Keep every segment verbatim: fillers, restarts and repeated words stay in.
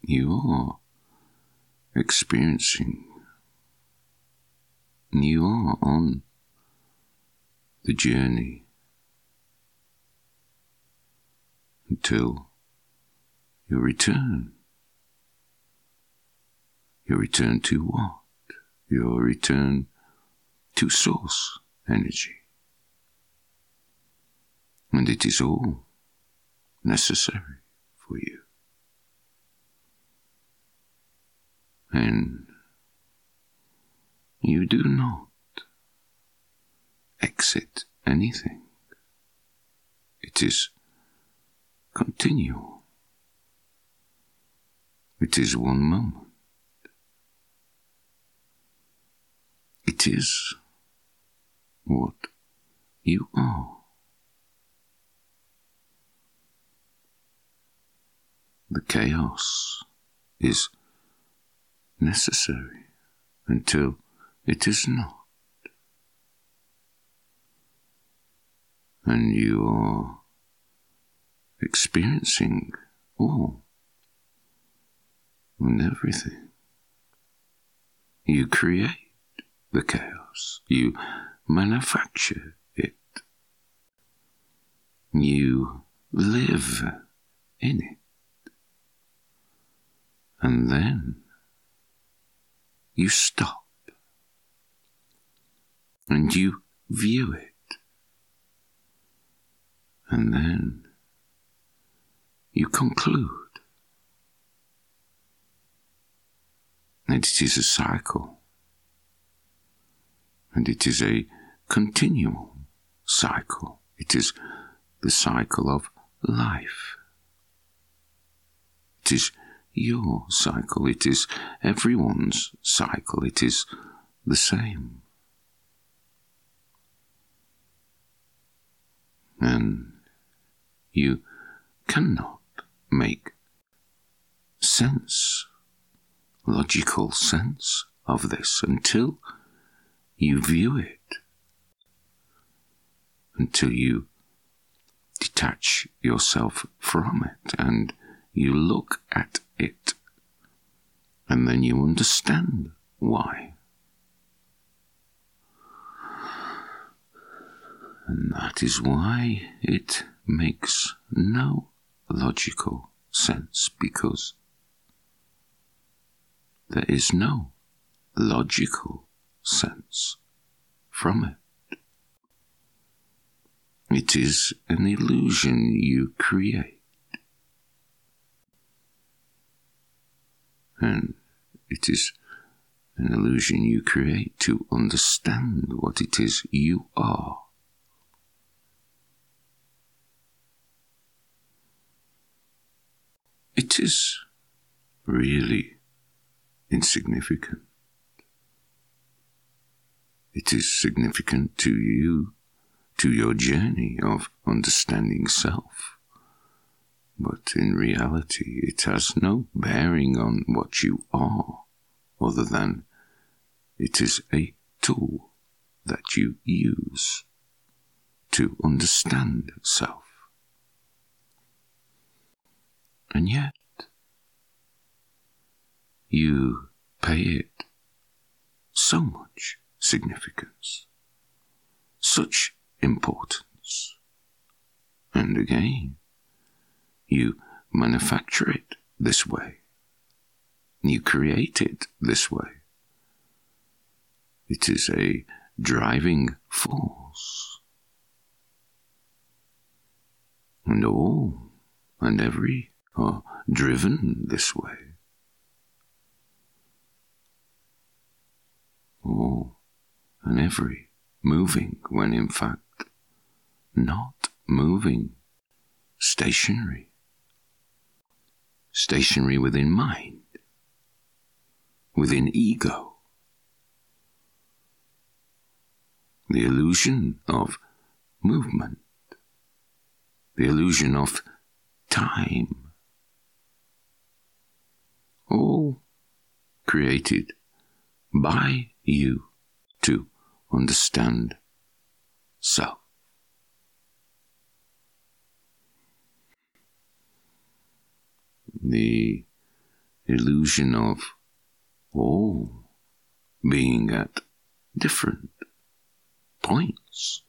you are experiencing, you are on the journey until you return. You return to what? You return to source energy. And it is all necessary for you. And you do not exit anything. It is continual. It is one moment. It is what you are. The chaos is necessary until it is not. And you are experiencing all and everything. You create the chaos. You manufacture it. You live in it. And then you stop and you view it. And then you conclude. And it is a cycle. And it is a continual cycle. It is the cycle of life. It is your cycle. It is everyone's cycle. It is the same. And you cannot make sense, logical sense of this until you view it, until you detach yourself from it and you look at it, and then you understand why. And that is why it makes no logical sense, because there is no logical sense from it. It is an illusion you create. And it is an illusion you create to understand what it is you are. It is really insignificant. It is significant to you, to your journey of understanding self. But in reality, it has no bearing on what you are, other than it is a tool that you use to understand self. And yet, you pay it so much significance, such importance. And again, you manufacture it this way. You create it this way. It is a driving force. And all and every are driven this way. All and every moving when in fact not moving, stationary. Stationary within mind, within ego. The illusion of movement, the illusion of time, all created by you to understand self. The illusion of all being at different points.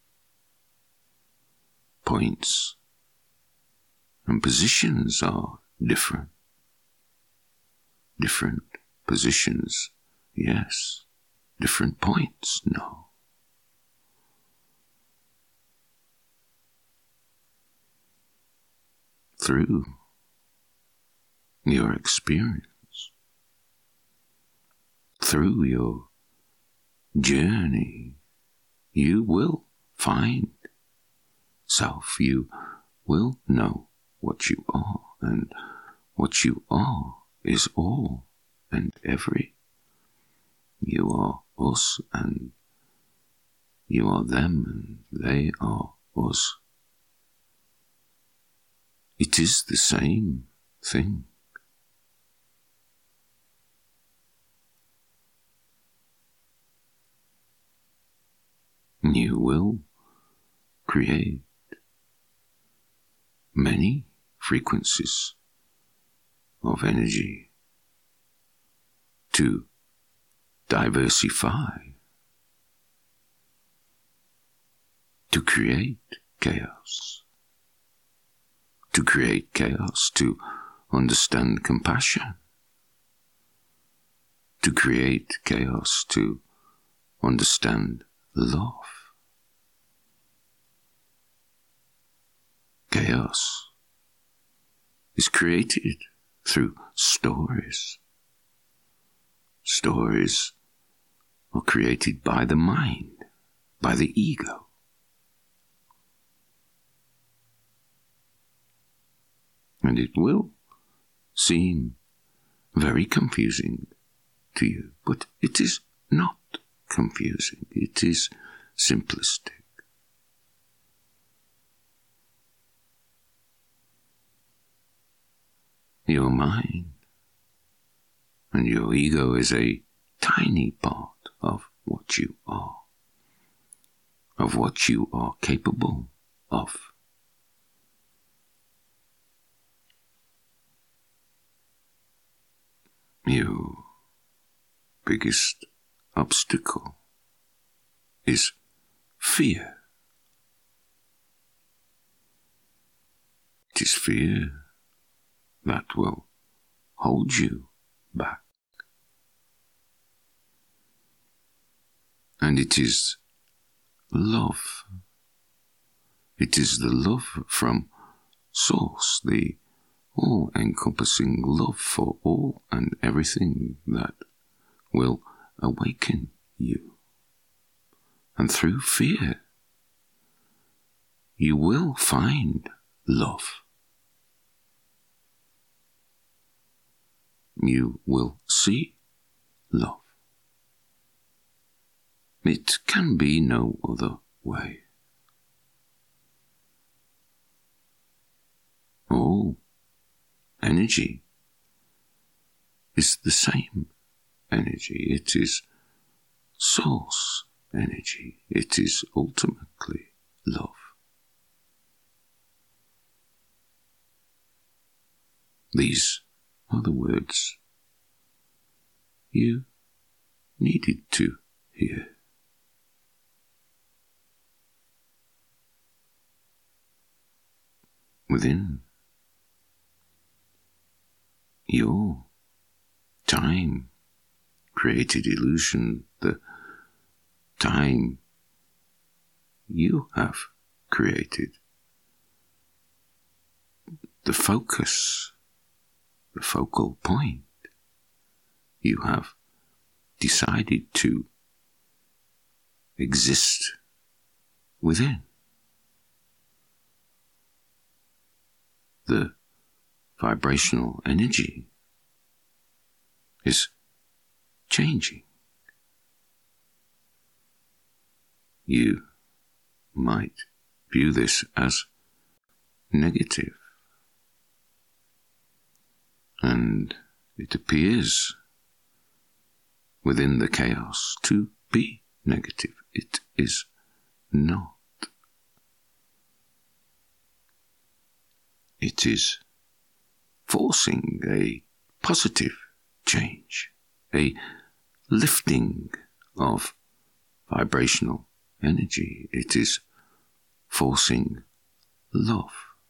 Points and positions are different. Different positions, yes. Different points, no. Through your experience, through your journey, you will find self. You will know what you are, and what you are is all and every. You are us, and you are them, and they are us. It is the same thing. You will create many frequencies of energy to diversify, to create chaos, to create chaos, to understand compassion, to create chaos, to understand love. Chaos is created through stories. Stories are created by the mind, by the ego. And it will seem very confusing to you, but it is not confusing. It is simplistic. Your mind and your ego is a tiny part of what you are, of what you are capable of. Your biggest obstacle is fear. It is fear that will hold you back. And it is love. It is the love from Source, the all-encompassing love for all and everything that will awaken you. And through fear, you will find love. You will see love. It can be no other way. All energy is the same energy. It is source energy. It is ultimately love. These are the words you needed to hear. Within your time-created illusion, the time you have created, the focus, the focal point you have decided to exist within. The vibrational energy is changing. You might view this as negative, and it appears within the chaos to be negative. It is not. It is forcing a positive change, a lifting of vibrational energy. It is forcing love.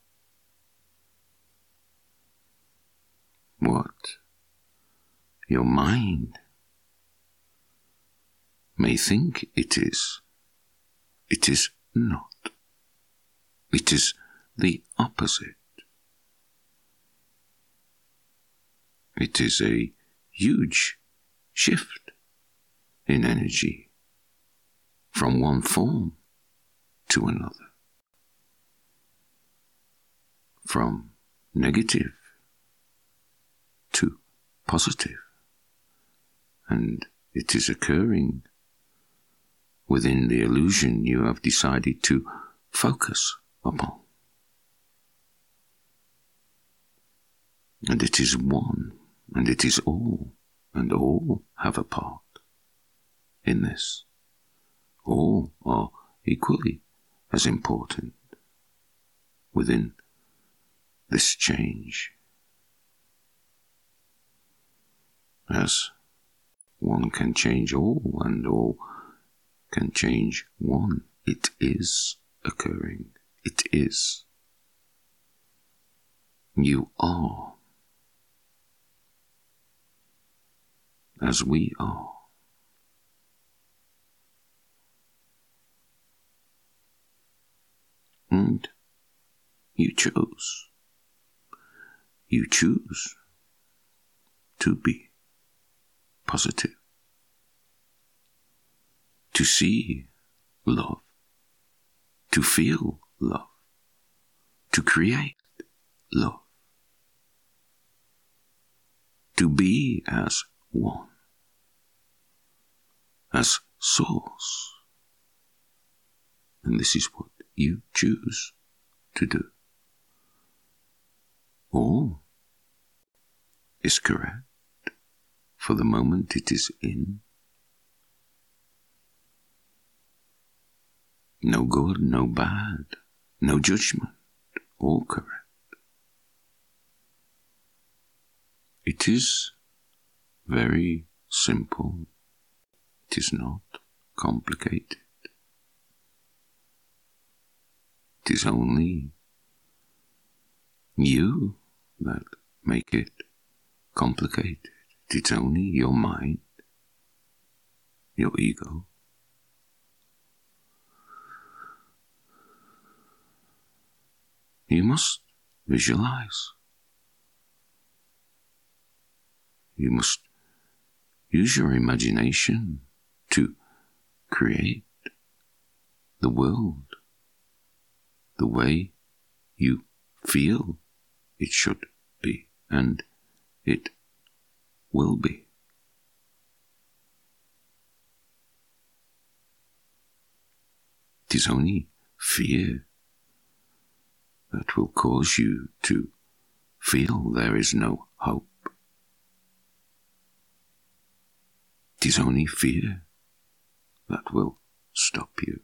What your mind may think it is, it is not. It is the opposite. It is a huge shift in energy from one form to another, from negative to positive, and it is occurring within the illusion you have decided to focus upon. And it is one, and it is all, and all have a part in this. All are equally as important within this change. As one can change all, and all can change one. It is occurring. It is. You are as we are. And you chose. You choose to be positive, to see love, to feel love, to create love, to be as one, as source. And this is what you choose to do. All is correct. For the moment it is in. No good, no bad, no judgment, all correct. It is very simple. It is not complicated. It is only you that make it complicated. It's only your mind, your ego. You must visualize. You must use your imagination to create the world the way you feel it should be, and it will be. It is only fear that will cause you to feel there is no hope. It is only fear that will stop you.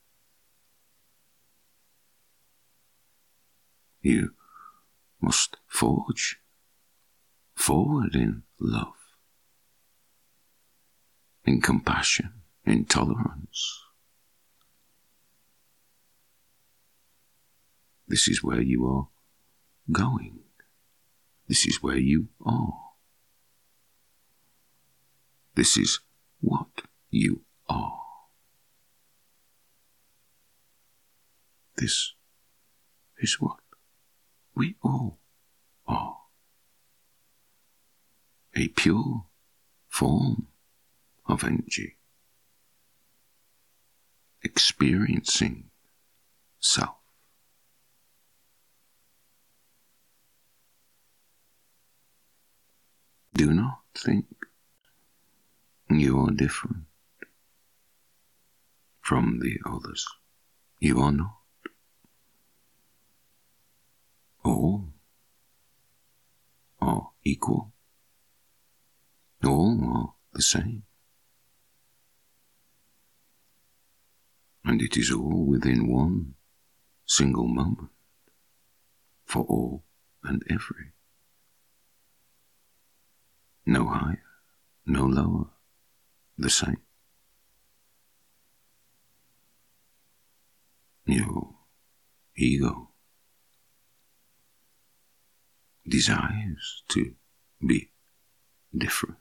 You must forge forward in love, in compassion, in tolerance. This is where you are going. This is where you are. This is what you are. This is what we all are. A pure form of energy, experiencing self. Do not think you are different from the others. You are not. All are equal. All are the same. And it is all within one single moment for all and every. no higher, no lower, the same. Your ego desires to be different,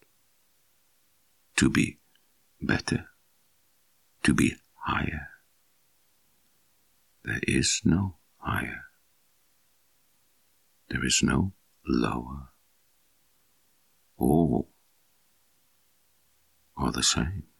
to be better, to be higher. There is no higher. There is no lower. All are the same.